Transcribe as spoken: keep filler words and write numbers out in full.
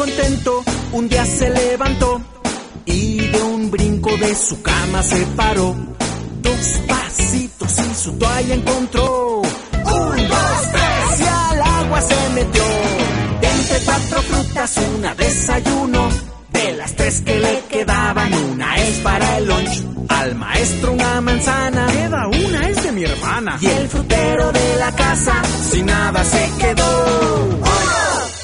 contento, un día se levantó y de un brinco de su cama se paró. Dos pasitos y su toalla encontró. Un, dos, tres y al agua se metió. De entre cuatro frutas una desayuno. De las tres que le quedaban, una es para el lunch. Al maestro una manzana, queda una, es de mi hermana. Y el frutero de la casa sin nada se quedó. ¡Uno!